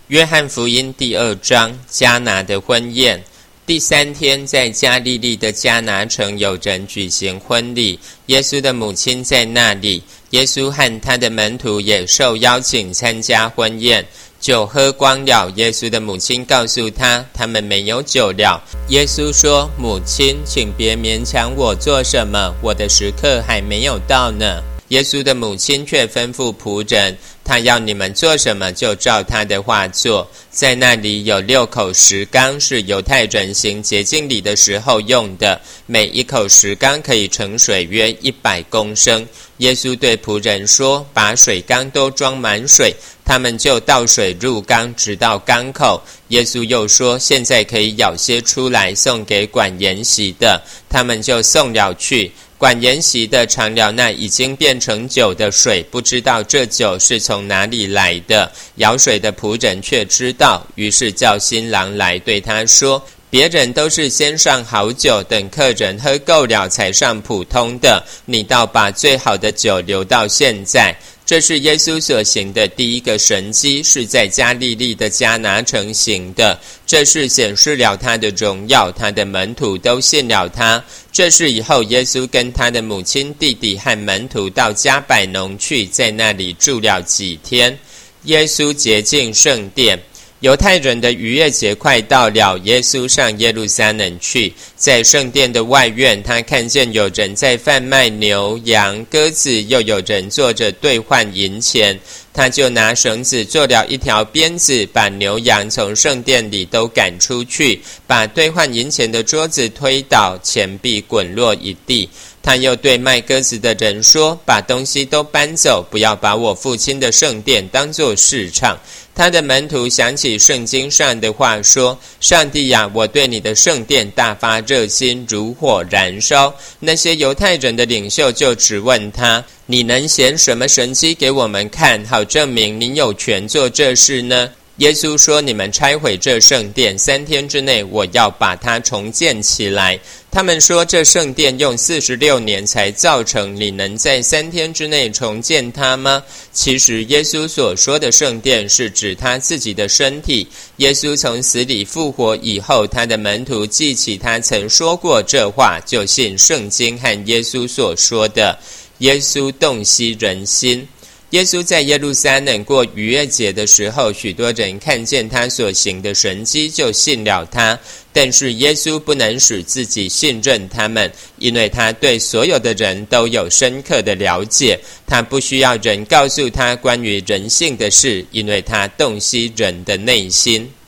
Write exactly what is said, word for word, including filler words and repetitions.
约翰福音第二章，迦拿的婚宴。第三天，在加利利的迦拿城有人举行婚礼，耶稣的母亲在那里，耶稣和他的门徒也受邀请参加婚宴。酒喝光了，耶稣的母亲告诉他，他们没有酒了。耶稣说，母亲，请别勉强我做什么，我的时刻还没有到呢。耶稣的母亲却吩咐仆人，他要你们做什么，就照他的话做。在那里有六口石缸，是犹太人行洁净礼的时候用的，每一口石缸可以盛水约一百公升。耶稣对仆人说，把水缸都装满水，他们就倒水入缸，直到缸口。耶稣又说，现在可以舀些出来，送给管筵席的，他们就送了去。管筵席的尝了那已经变成酒的水，不知道这酒是从哪里来的，舀水的仆人却知道，于是叫新郎来，对他说，别人都是先上好酒，等客人喝够了才上普通的，你倒把最好的酒留到现在。这是耶稣所行的第一个神迹，是在加利利的迦拿城行的。这是显示了他的荣耀，他的门徒都信了他。这是以后，耶稣跟他的母亲、弟弟和门徒到迦百农去，在那里住了几天。耶稣洁净圣殿。犹太人的逾越节快到了，耶稣上耶路撒冷去，在圣殿的外院，他看见有人在贩卖牛羊鸽子，又有人坐着兑换银钱，他就拿绳子做了一条鞭子，把牛羊从圣殿里都赶出去，把兑换银钱的桌子推倒，钱币滚落一地。他又对卖鸽子的人说，把东西都搬走，不要把我父亲的圣殿当作市场。他的门徒想起圣经上的话说，上帝呀，我对你的圣殿大发热心，如火燃烧。那些犹太人的领袖就质问他，你能显什么神迹给我们看，好证明你有权做这事呢？耶稣说，你们拆毁这圣殿，三天之内我要把它重建起来。他们说，这圣殿用四十六年才造成，你能在三天之内重建它吗？其实耶稣所说的圣殿是指他自己的身体。耶稣从死里复活以后，他的门徒记起他曾说过这话，就信圣经和耶稣所说的。耶稣洞悉人心。耶稣在耶路撒冷过逾越节的时候，许多人看见他所行的神迹，就信了他。但是耶稣不能使自己信任他们，因为他对所有的人都有深刻的了解，他不需要人告诉他关于人性的事，因为他洞悉人的内心。